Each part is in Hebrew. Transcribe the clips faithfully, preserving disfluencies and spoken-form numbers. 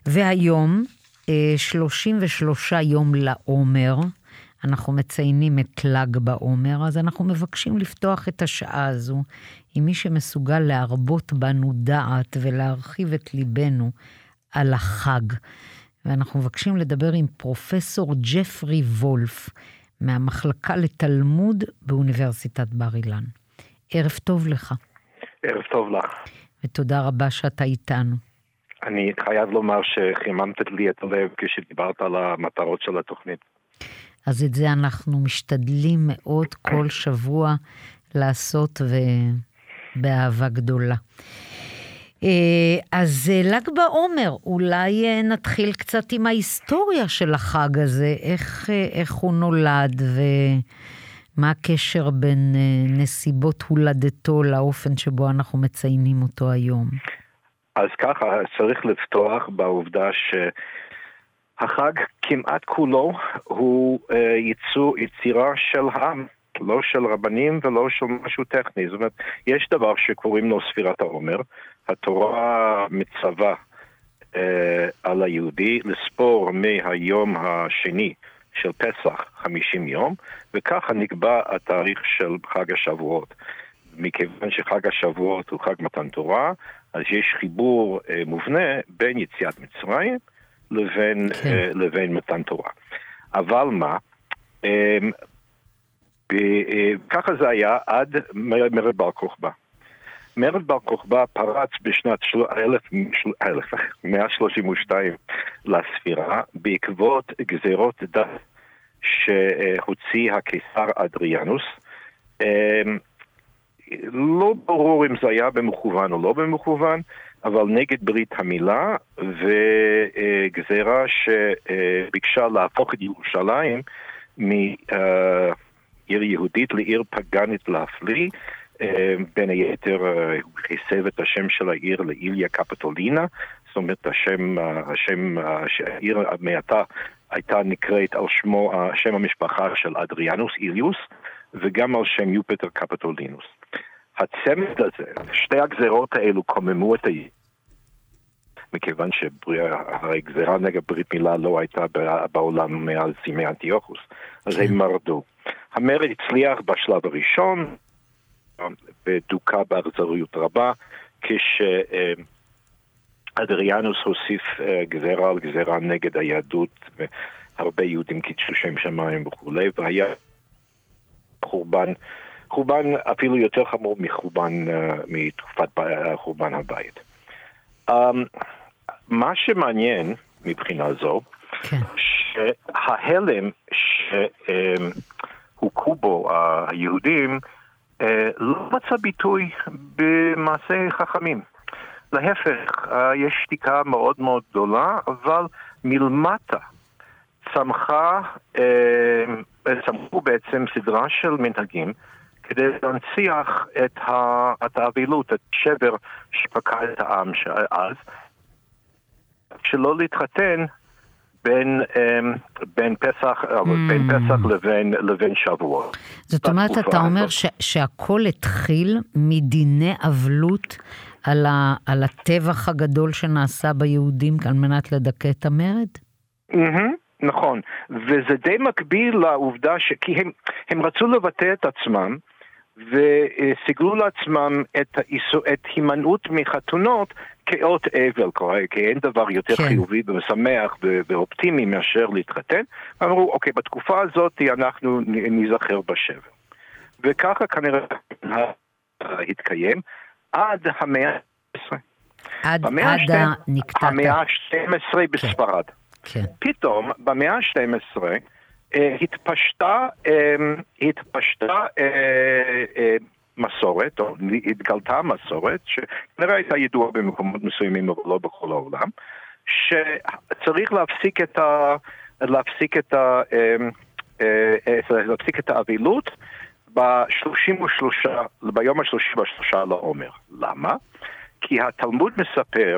והיום, שלושים ושלושה יום לעומר, אנחנו מציינים את ל"ג בעומר, אז אנחנו מבקשים לפתוח את השעה הזו, עם מי שמסוגל להרבות בנו דעת ולהרחיב את ליבנו על החג. ואנחנו מבקשים לדבר עם פרופסור ג'פרי וולף, מהמחלקה לתלמוד באוניברסיטת בר אילן. ערב טוב לך. ערב טוב לך. ותודה רבה שאתה איתנו. אני חייב לומר שחיממת לי את הלב כשדיברת על המטרות של התוכנית. אז את זה אנחנו משתדלים מאוד כל שבוע לעשות ובאהבה גדולה. אז ל"ג בעומר, אולי נתחיל קצת עם ההיסטוריה של החג הזה, איך, איך הוא נולד ומה הקשר בין נסיבות הולדתו לאופן שבו אנחנו מציינים אותו היום. אז ככה, צריך לפתוח בעובדה שהחג כמעט כולו הוא ייצור, יצירה של העם, לא של רבנים ולא של משהו טכני. זאת אומרת, יש דבר שקוראים לו ספירת העומר, התורה מצווה אה, על היהודי לספור מהיום השני של פסח חמישים יום, וככה נקבע התאריך של חג השבועות. מכיוון שחג השבועות הוא חג מתן תורה, אז יש חיבור אה, מובנה בין יציאת מצרים לבין, כן. אה, לבין מתן תורה. אבל מה? אה, ב, אה, ככה זה היה עד מרד בר כוכבא. מרד בר כוכבא פרץ בשנת אלף מאה שלושים ושתיים לספירה בעקבות גזירות דת שהוציא הקיסר אדריאנוס. לא ברור אם זה היה במכוון או לא במכוון, אבל נגד ברית המילה, וגזירה שביקשה להפוך את ירושלים מעיר יהודית לעיר פגנית להפליא. בין היתר הוא חיסב את השם של העיר לאיליה קפטולינה, זאת אומרת השם, השם, העיר המעטה הייתה נקראת על שמו, שם המשפחה של אדריאנוס איליוס, וגם על שם יופיטר קפטולינוס. הצמד הזה, שתי הגזירות האלו קוממו את העיר, מכיוון שהגזירה נגד ברית מילה לא הייתה בעולם מאז ימי אנטיוכוס, אז הם מרדו. המרד הצליח בשלב הראשון, ודוקה באכזריות רבה, כשאדריאנוס הוסיף גזירה על גזירה נגד היהדות, והרבה יהודים קידשו שם שמיים וכולי, והיה חורבן, חורבן אפילו יותר חמור מחורבן, מתקופת חורבן הבית. מה שמעניין מבחינה זו, כן. שההלם שהוכו בו היהודים, לא מצא ביטוי במעשה חכמים. להפך, יש שתיקה מאוד מאוד גדולה, אבל מלמטה צמחה, צמחו בעצם סדרה של מנהגים, כדי להנציח את האבילות, את שבר שפקע את העם אז, שלא להתחתן בין, בין פסח, בין פסח לבין, לבין שבועות. זאת אומרת, אתה אומר ש, שהכל התחיל מדיני אבלות על, ה, על הטבח הגדול שנעשה ביהודים על מנת לדכא את המרד? Mm-hmm, נכון, וזה די מקביל לעובדה שכי הם, הם רצו לבטא את עצמם, וסיגלו לעצמם את, את הימנעות מחתונות כאות אבל, כי אין דבר יותר כן. חיובי ומשמח ואופטימי מאשר להתחתן. אמרו, אוקיי, בתקופה הזאת אנחנו נזכר בשבר. וככה כנראה התקיים עד המאה ה-עשרים. עד, במאה עד הנקטת. המאה ה-שתים עשרה בספרד. כן. כן. פתאום, במאה ה-שתים עשרה, התפשטה, התפשטה מסורת, או התגלתה מסורת, שכנראה הייתה ידועה במקומות מסוימים, אבל לא בכל העולם, שצריך להפסיק את ה... להפסיק את ה... להפסיק את האבילות ב-שלושים ושלושה, ביום ה-שלושים ושלושה לעומר. למה? כי התלמוד מספר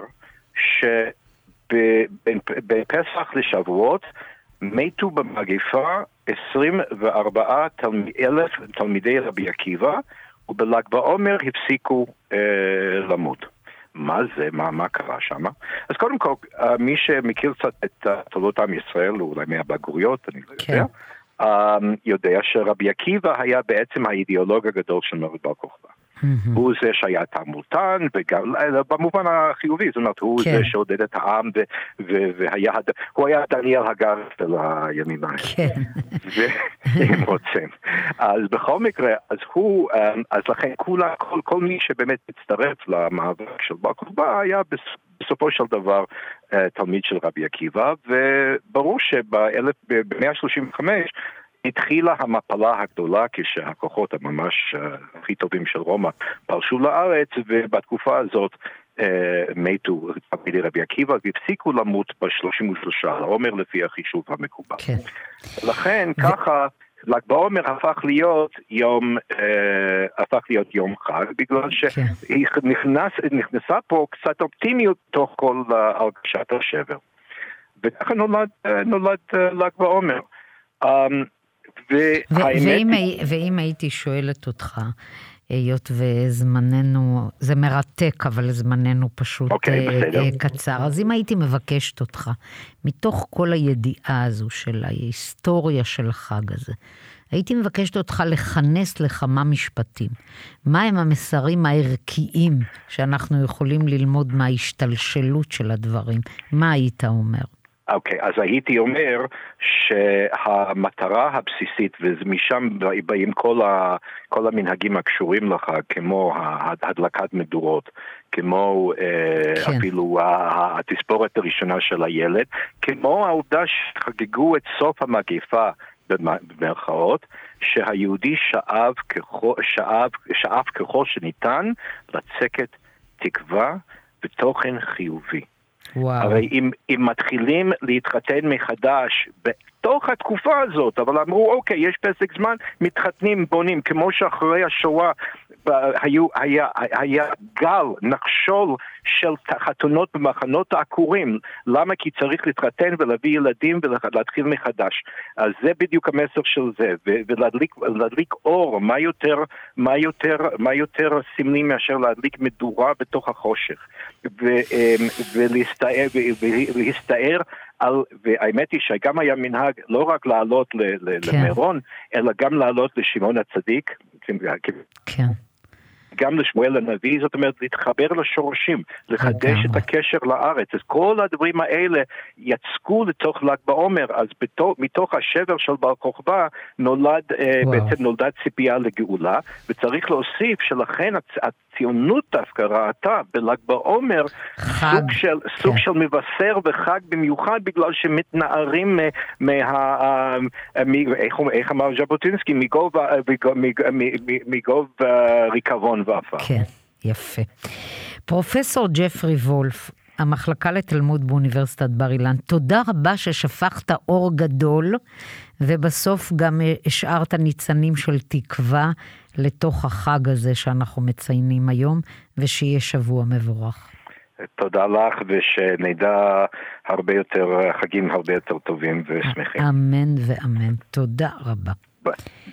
שבין פסח לשבועות מתו במגפה עשרים וארבעה אלף תלמידי רבי עקיבא, ובל"ג בעומר הפסיקו אה, למות. מה זה, מה, מה קרה שם? אז קודם כל, מי שמכיר קצת את תולדות עם ישראל, אולי מהבגרויות, אני לא יודע, יודע שרבי עקיבא היה בעצם האידיאולוג הגדול של מרד בר כוכבא. הוא זה שהיה תעמולתן, במובן החיובי, זאת אומרת, הוא זה שעודד את העם, הוא היה דניאל הגר של הימים האלה. אם רוצים. אז בכל מקרה, אז הוא, אז לכן כל מי שבאמת מצטרף למאבק של בר כוכבא היה בסופו של דבר תלמיד של רבי עקיבא, וברור שב-מאה שלושים וחמש התחילה המפלה הגדולה כשהכוחות הממש הכי טובים של רומא פרשו לארץ, ובתקופה הזאת מתו תלמידי רבי עקיבא והפסיקו למות ב-שלושים ושלושה לעומר לפי החישוב המקובל. כן. לכן ו... ככה ל"ג בעומר הפך להיות יום אה, הפך להיות יום חג, בגלל שנכנס נכנסה פה קצת אופטימיות תוך כל הרגשת השבר. וככה נולד נולד ל"ג בעומר. ואם, ואם הייתי שואלת אותך, היות וזמננו, זה מרתק, אבל זמננו פשוט okay, קצר, אז אם הייתי מבקשת אותך, מתוך כל הידיעה הזו של ההיסטוריה של החג הזה, הייתי מבקשת אותך לכנס לכמה משפטים. מה הם המסרים הערכיים שאנחנו יכולים ללמוד מההשתלשלות של הדברים? מה היית אומר? אוקיי, okay, אז הייתי אומר שהמטרה הבסיסית, ומשם באים כל, ה, כל המנהגים הקשורים לחג, כמו הדלקת מדורות, כמו כן. אפילו התספורת הראשונה של הילד, כמו העובדה שחגגו את סוף המגפה, במרכאות, שהיהודי שאב ככל, שאב, שאב ככל שניתן לצקת תקווה ותוכן חיובי. וואו. הרי אם, אם מתחילים להתחתן מחדש בתוך התקופה הזאת, אבל אמרו, אוקיי, יש פסק זמן, מתחתנים, בונים, כמו שאחרי השואה היו, היה, היה גל, נחשול של חתונות במחנות העקורים. למה? כי צריך להתחתן ולהביא ילדים ולהתחיל מחדש. אז זה בדיוק המסר של זה, ולהדליק, להדליק אור, מה יותר, מה יותר, מה יותר סמלי מאשר להדליק מדורה בתוך החושך. ו, ולהסתער, ולהסתער על, והאמת היא שגם היה מנהג לא רק לעלות למירון, אלא גם לעלות לשמעון הצדיק, כן. גם לשמואל הנביא, זאת אומרת, להתחבר לשורשים, לחדש את הקשר לארץ. אז כל הדברים האלה יצקו לתוך ל"ג בעומר, אז בתוך, מתוך השבר של בר כוכבא נולד, בעצם נולדה ציפייה לגאולה, וצריך להוסיף שלכן הציונות דווקא ראתה בל"ג בעומר סוג של, סוג של מבשר וחג במיוחד, בגלל שמתנערים מה, איך אמר ז'בוטינסקי, מגוב ריקבון ואפה. כן, יפה. פרופסור ג'פרי וולף, המחלקה לתלמוד באוניברסיטת בר אילן, תודה רבה ששפכת אור גדול, ובסוף גם השארת ניצנים של תקווה לתוך החג הזה שאנחנו מציינים היום, ושיהיה שבוע מבורך. תודה לך, ושנדע הרבה יותר חגים הרבה יותר טובים ושמחים. אמן ואמן. תודה רבה. ביי.